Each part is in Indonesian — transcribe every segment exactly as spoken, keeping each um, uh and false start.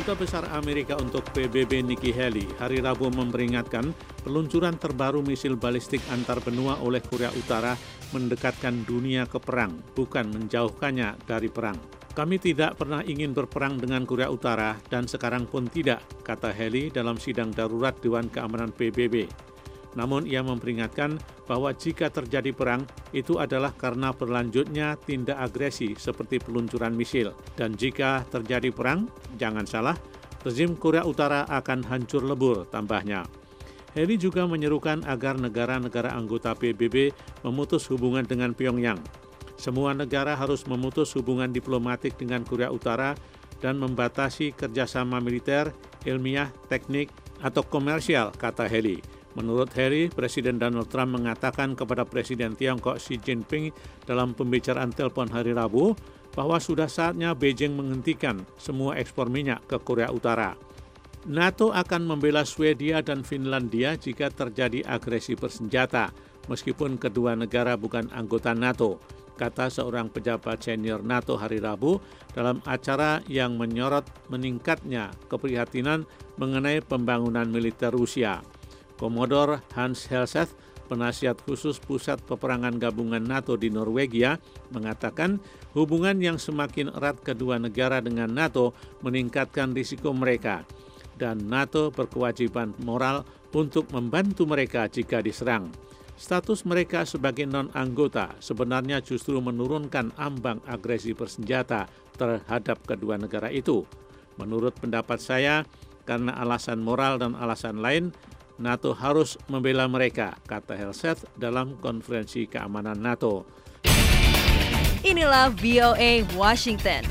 Duta Besar Amerika untuk P B B Nikki Haley hari Rabu memperingatkan peluncuran terbaru misil balistik antar benua oleh Korea Utara mendekatkan dunia ke perang, bukan menjauhkannya dari perang. Kami tidak pernah ingin berperang dengan Korea Utara dan sekarang pun tidak, kata Haley dalam sidang darurat Dewan Keamanan P B B. Namun ia memperingatkan bahwa jika terjadi perang, itu adalah karena berlanjutnya tindak agresi seperti peluncuran misil. Dan jika terjadi perang, jangan salah, rezim Korea Utara akan hancur lebur, tambahnya. Haley juga menyerukan agar negara-negara anggota P B B memutus hubungan dengan Pyongyang. Semua negara harus memutus hubungan diplomatik dengan Korea Utara dan membatasi kerjasama militer, ilmiah, teknik, atau komersial, kata Haley. Menurut Haley, Presiden Donald Trump mengatakan kepada Presiden Tiongkok Xi Jinping dalam pembicaraan telepon hari Rabu bahwa sudah saatnya Beijing menghentikan semua ekspor minyak ke Korea Utara. NATO akan membela Swedia dan Finlandia jika terjadi agresi bersenjata, meskipun kedua negara bukan anggota NATO, kata seorang pejabat senior NATO hari Rabu dalam acara yang menyorot meningkatnya keprihatinan mengenai pembangunan militer Rusia. Komodor Hans Helseth, penasihat khusus Pusat Peperangan Gabungan NATO di Norwegia, mengatakan hubungan yang semakin erat kedua negara dengan NATO meningkatkan risiko mereka, dan NATO berkewajiban moral untuk membantu mereka jika diserang. Status mereka sebagai non-anggota sebenarnya justru menurunkan ambang agresi bersenjata terhadap kedua negara itu. Menurut pendapat saya, karena alasan moral dan alasan lain, NATO harus membela mereka, kata Helseth dalam konferensi keamanan NATO. Inilah V O A Washington.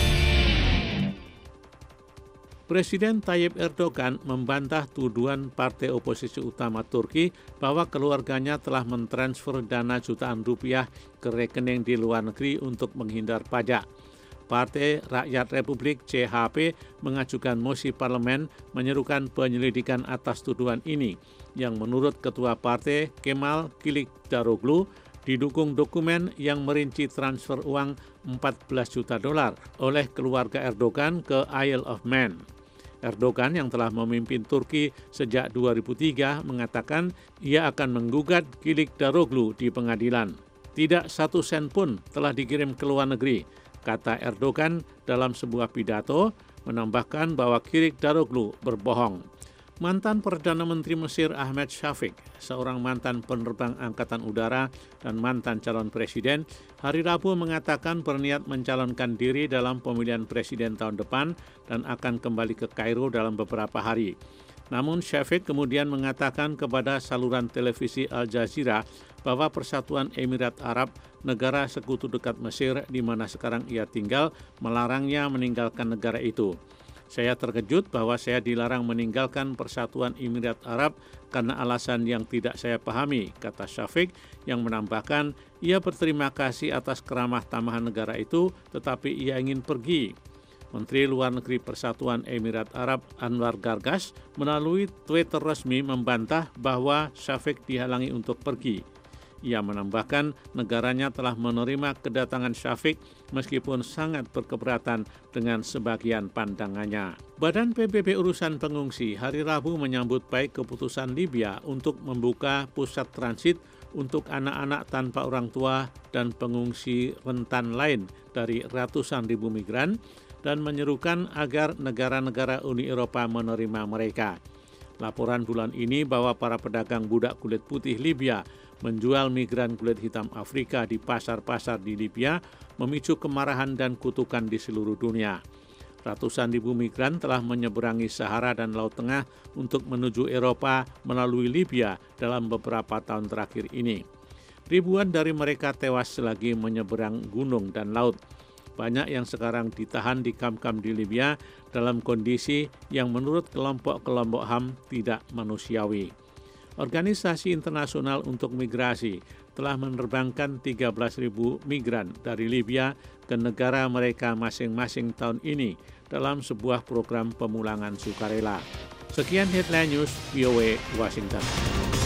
Presiden Tayyip Erdogan membantah tuduhan partai oposisi utama Turki bahwa keluarganya telah mentransfer dana jutaan rupiah ke rekening di luar negeri untuk menghindar pajak. Partai Rakyat Republik C H P mengajukan mosi parlemen menyerukan penyelidikan atas tuduhan ini, yang menurut Ketua Partai Kemal Kılıçdaroğlu didukung dokumen yang merinci transfer uang empat belas juta dolar oleh keluarga Erdogan ke Isle of Man. Erdogan yang telah memimpin Turki sejak dua ribu tiga mengatakan ia akan menggugat Kılıçdaroğlu di pengadilan. Tidak satu sen pun telah dikirim ke luar negeri, kata Erdogan dalam sebuah pidato, menambahkan bahwa Kılıçdaroğlu berbohong. Mantan Perdana Menteri Mesir Ahmed Shafik, seorang mantan penerbang Angkatan Udara dan mantan calon presiden, hari Rabu mengatakan berniat mencalonkan diri dalam pemilihan presiden tahun depan dan akan kembali ke Kairo dalam beberapa hari. Namun Shafik kemudian mengatakan kepada saluran televisi Al Jazeera bahwa Persatuan Emirat Arab, negara sekutu dekat Mesir di mana sekarang ia tinggal, melarangnya meninggalkan negara itu. Saya terkejut bahwa saya dilarang meninggalkan Persatuan Emirat Arab karena alasan yang tidak saya pahami, kata Shafik yang menambahkan ia berterima kasih atas keramah tamahan negara itu tetapi ia ingin pergi. Menteri Luar Negeri Persatuan Emirat Arab Anwar Gargash melalui Twitter resmi membantah bahwa Shafik dihalangi untuk pergi. Ia menambahkan negaranya telah menerima kedatangan Shafik meskipun sangat berkeberatan dengan sebagian pandangannya. Badan P B B Urusan Pengungsi hari Rabu menyambut baik keputusan Libya untuk membuka pusat transit untuk anak-anak tanpa orang tua dan pengungsi rentan lain dari ratusan ribu migran dan menyerukan agar negara-negara Uni Eropa menerima mereka. Laporan bulan ini bahwa para pedagang budak kulit putih Libya menjual migran kulit hitam Afrika di pasar-pasar di Libya memicu kemarahan dan kutukan di seluruh dunia. Ratusan ribu migran telah menyeberangi Sahara dan Laut Tengah untuk menuju Eropa melalui Libya dalam beberapa tahun terakhir ini. Ribuan dari mereka tewas selagi menyeberang gunung dan laut. Banyak yang sekarang ditahan di kamp-kamp di Libya dalam kondisi yang menurut kelompok-kelompok H A M tidak manusiawi. Organisasi Internasional untuk Migrasi telah menerbangkan tiga belas ribu migran dari Libya ke negara mereka masing-masing tahun ini dalam sebuah program pemulangan sukarela. Sekian Headline News V O A Washington.